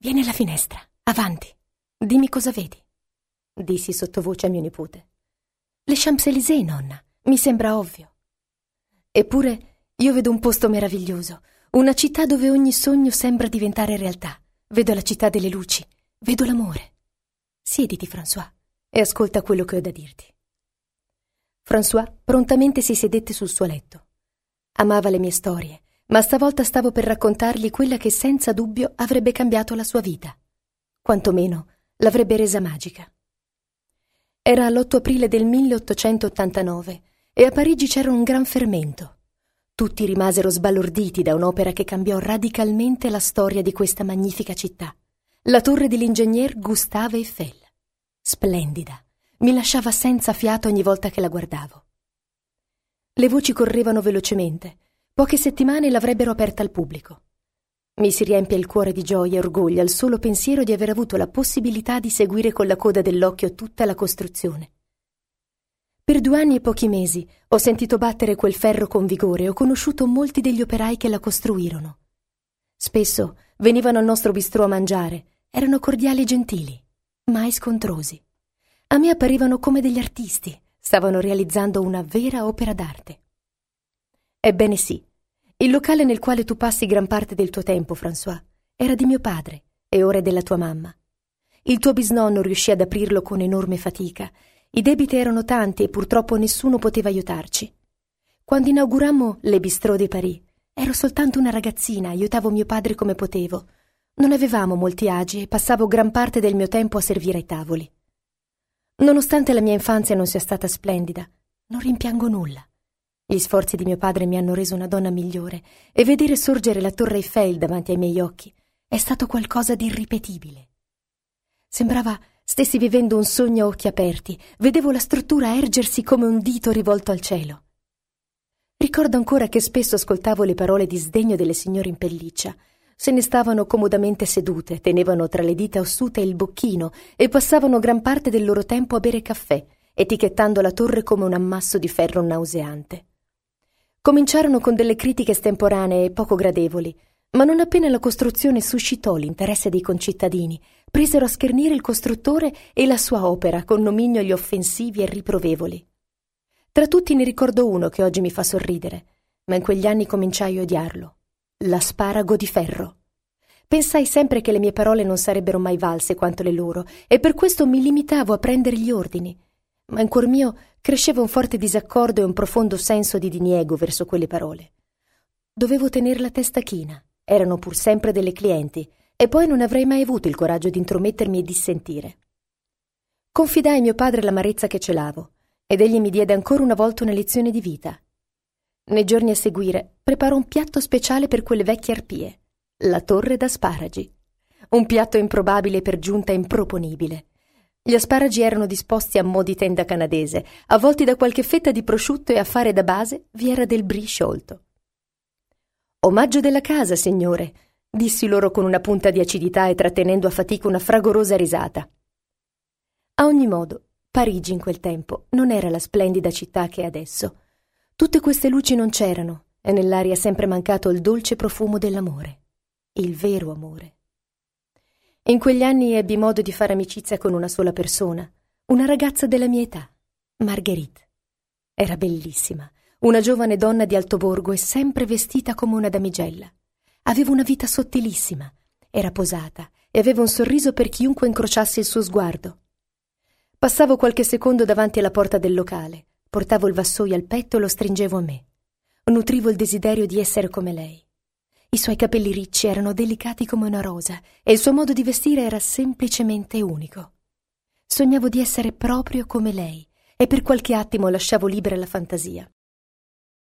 Vieni alla finestra, avanti. Dimmi cosa vedi. Dissi sottovoce a mio nipote. Le Champs-Élysées, nonna. Mi sembra ovvio. Eppure io vedo un posto meraviglioso, una città dove ogni sogno sembra diventare realtà. Vedo la città delle luci, vedo l'amore. Siediti, François, e ascolta quello che ho da dirti. François prontamente si sedette sul suo letto. Amava le mie storie, ma stavolta stavo per raccontargli quella che senza dubbio avrebbe cambiato la sua vita. Quantomeno l'avrebbe resa magica. Era l'8 aprile del 1889 e a Parigi c'era un gran fermento. Tutti rimasero sbalorditi da un'opera che cambiò radicalmente la storia di questa magnifica città. La torre dell'ingegner Gustave Eiffel. Splendida, mi lasciava senza fiato ogni volta che la guardavo. Le voci correvano velocemente. Poche settimane l'avrebbero aperta al pubblico. Mi si riempie il cuore di gioia e orgoglio al solo pensiero di aver avuto la possibilità di seguire con la coda dell'occhio tutta la costruzione. Per 2 anni e pochi mesi ho sentito battere quel ferro con vigore e ho conosciuto molti degli operai che la costruirono. Spesso venivano al nostro bistrò a mangiare, erano cordiali e gentili, mai scontrosi. A me apparivano come degli artisti, stavano realizzando una vera opera d'arte. Ebbene sì, il locale nel quale tu passi gran parte del tuo tempo, François, era di mio padre e ora è della tua mamma. Il tuo bisnonno riuscì ad aprirlo con enorme fatica. I debiti erano tanti e purtroppo nessuno poteva aiutarci. Quando inaugurammo le Bistrot de Paris, ero soltanto una ragazzina, aiutavo mio padre come potevo. Non avevamo molti agi e passavo gran parte del mio tempo a servire ai tavoli. Nonostante la mia infanzia non sia stata splendida, non rimpiango nulla. Gli sforzi di mio padre mi hanno reso una donna migliore e vedere sorgere la Torre Eiffel davanti ai miei occhi è stato qualcosa di irripetibile. Sembrava stessi vivendo un sogno a occhi aperti, vedevo la struttura ergersi come un dito rivolto al cielo. Ricordo ancora che spesso ascoltavo le parole di sdegno delle signore in pelliccia. Se ne stavano comodamente sedute, tenevano tra le dita ossute il bocchino e passavano gran parte del loro tempo a bere caffè, etichettando la torre come un ammasso di ferro nauseante. Cominciarono con delle critiche estemporanee e poco gradevoli, ma non appena la costruzione suscitò l'interesse dei concittadini, presero a schernire il costruttore e la sua opera con nomignoli offensivi e riprovevoli. Tra tutti ne ricordo uno che oggi mi fa sorridere, ma in quegli anni cominciai a odiarlo: l'asparago di ferro. Pensai sempre che le mie parole non sarebbero mai valse quanto le loro, e per questo mi limitavo a prendere gli ordini, ma in cuor mio cresceva un forte disaccordo e un profondo senso di diniego verso quelle parole. Dovevo tener la testa china, erano pur sempre delle clienti, e poi non avrei mai avuto il coraggio di intromettermi e dissentire. Confidai a mio padre l'amarezza che celavo, ed egli mi diede ancora una volta una lezione di vita. Nei giorni a seguire preparò un piatto speciale per quelle vecchie arpie, la torre d'asparagi. Un piatto improbabile e per giunta improponibile. Gli asparagi erano disposti a mo' di tenda canadese, avvolti da qualche fetta di prosciutto, e a fare da base vi era del brie sciolto. «Omaggio della casa, signore», dissi loro con una punta di acidità e trattenendo a fatica una fragorosa risata. A ogni modo, Parigi in quel tempo non era la splendida città che è adesso. Tutte queste luci non c'erano e nell'aria è sempre mancato il dolce profumo dell'amore, il vero amore. In quegli anni ebbi modo di fare amicizia con una sola persona, una ragazza della mia età, Marguerite. Era bellissima, una giovane donna di altoborgo e sempre vestita come una damigella. Aveva una vita sottilissima, era posata e aveva un sorriso per chiunque incrociasse il suo sguardo. Passavo qualche secondo davanti alla porta del locale, portavo il vassoio al petto e lo stringevo a me. Nutrivo il desiderio di essere come lei. I suoi capelli ricci erano delicati come una rosa e il suo modo di vestire era semplicemente unico. Sognavo di essere proprio come lei e per qualche attimo lasciavo libera la fantasia.